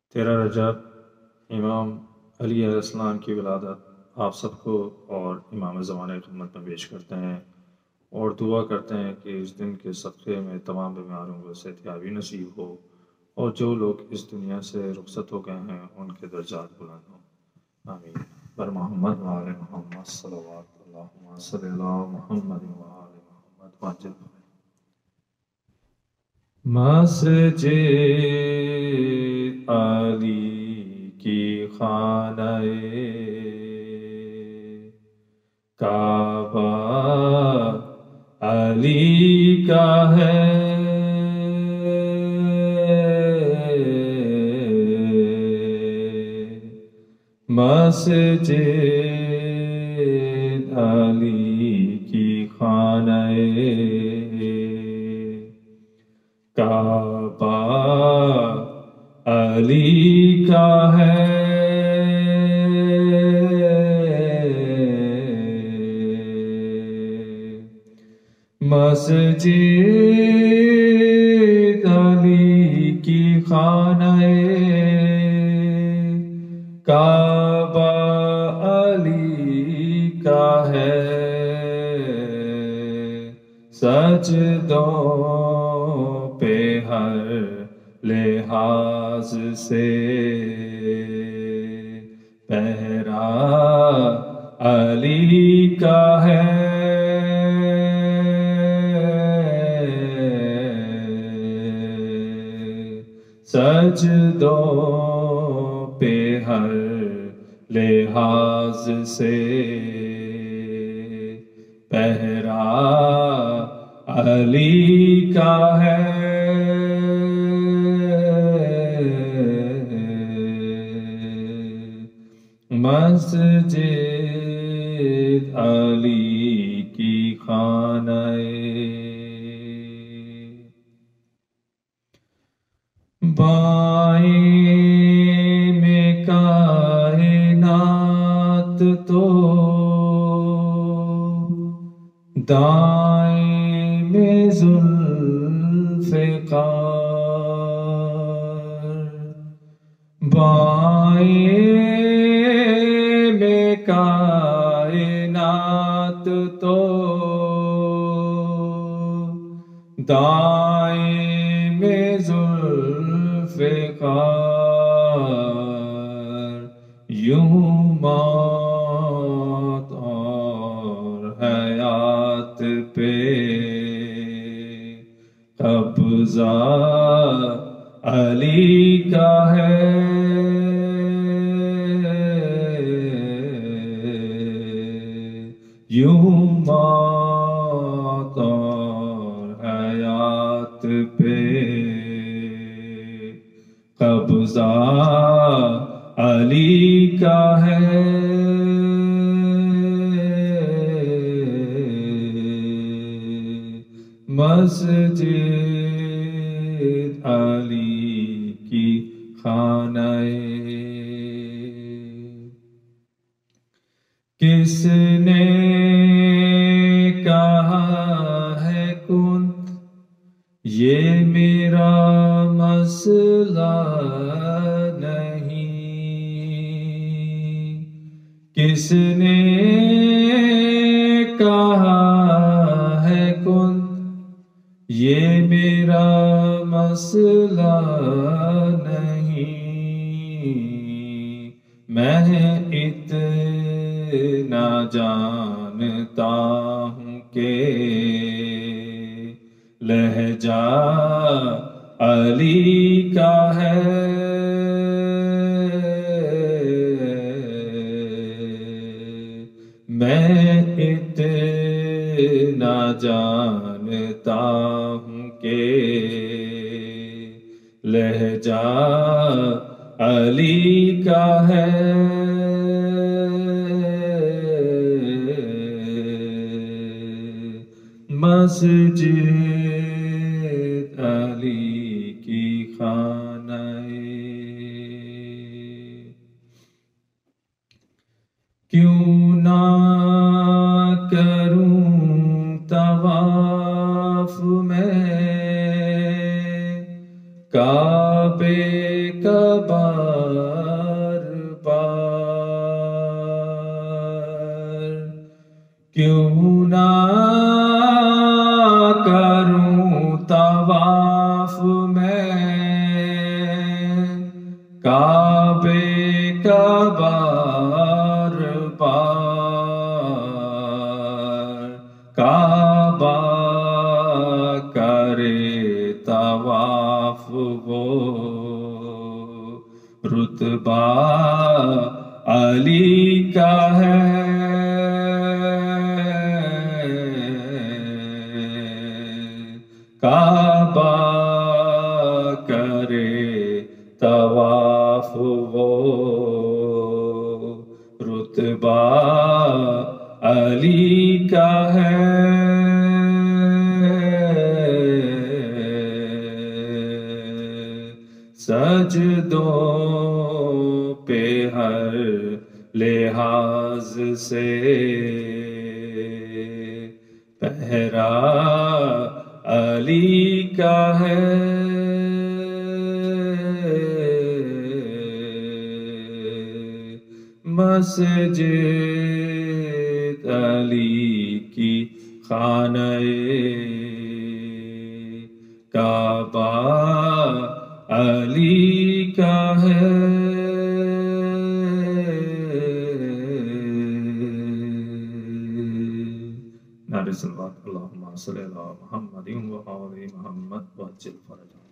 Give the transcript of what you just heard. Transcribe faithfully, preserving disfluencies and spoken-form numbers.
تیرہ رجب امام علی علیہ السلام کی ولادت آپ سب کو اور امام زمانہ کی خدمت میں پیش کرتے ہیں اور دعا کرتے ہیں کہ اس دن کے صدقے میں تمام بیماروں کو صحتیابی نصیب ہو اور جو لوگ اس دنیا سے رخصت ہو گئے ہیں ان کے درجات بلند ہوں، آمین۔ بر محمد وآل محمد صلوات اللہم صلی اللہ محمد وآل محمد واجب مسجد علی کی خانہ کعبہ علی کا ہے، مسجد علی کی خانہ کعبہ علی کا ہے، مسجد علی کی خانہ کعبہ علی کا ہے، سجدوں پہ ہر لحاظ سے پہرا علی کا ہے، سجدوں پہ ہر لحاظ سے پہرا علی کا ہے، مسجد علی کی خانہ بائیں میں کائنات تو دائیں میں ذوالفقار، بائیں میں کائنات تو دائیں میں ذوالفقار، یوں موت اور حیات پہ قبضہ علی کا ہے، یوں موت اور حیات پہ قبضہ علی کا ہے، مسجد علی کی خانہ کس نے کہا ہے کن، یہ میرا مسئلہ نہیں، کس نے کہا ہے کن، یہ میرا مسئلہ نہیں، میں اتنا جانتا ہوں کہ لہجہ علی کا ہے، میں اتنا جانتا ہوں کہ لہجہ علی کا ہے، مسجد علی کی خانہ کیوں نہ کروں طواف میں کعبے کا بار بار کیوں نہ کروں طواف میں کعبے کا بار بار کعبہ کرے طواف وہ رتبہ علی کا ہے کعبہ کرے طواف وہ رتبہ علی کا ہے سجدوں پہ ہر لحاظ سے پہرا علی کا ہے مسجد علی کی خانہ کعبہ علی کا ہے نعرہ صلوات اللہم صلی علی محمد و آل محمد وعجل فرجہ